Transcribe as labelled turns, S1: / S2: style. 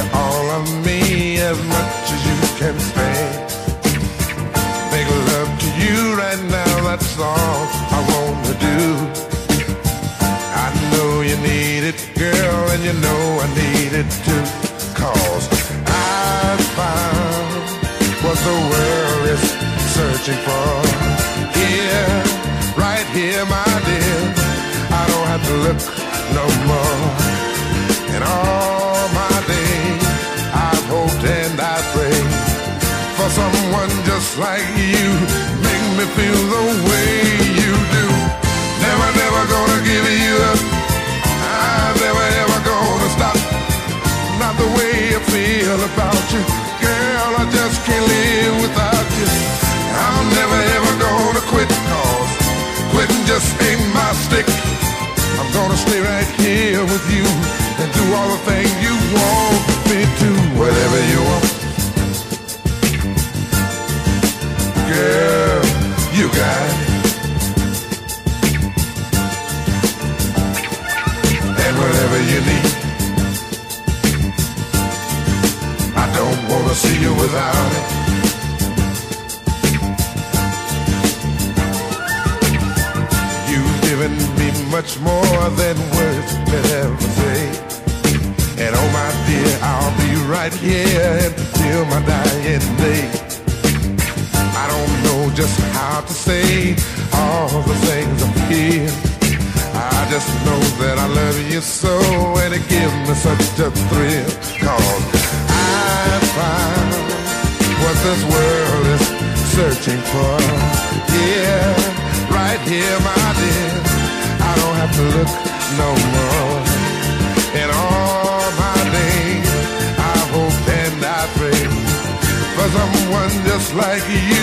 S1: you all of me as much as you can stand. Make love to you right now, that's all I want to do. I know you need it, girl, and you know I need it too. 'Cause I found what the world is searching for. Here, right here, my dear, I don't have to look no more. And all my days, I've hoped and I prayed for someone just like you. Make me feel the way you do. Never, never gonna give you up. I'm never, ever gonna stop. Not the way I feel about you. Girl, I just can't live without you. I'm never, ever gonna quit, 'cause quitting just ain't my stick. I'm gonna stay right here with you and do all the things you want me to. Whatever you want, girl, you got it. And whatever you need, I don't wanna see you without it. You've given me much more than words could ever say. And oh my dear, I'll be right here until my dying day. I don't know just how to say all the things I feel. I just know that I love you so, and it gives me such a thrill. 'Cause I found what this world is searching for. Yeah, right here, my dear, I don't have to look no more. In all my days, I hope and I pray for someone just like you.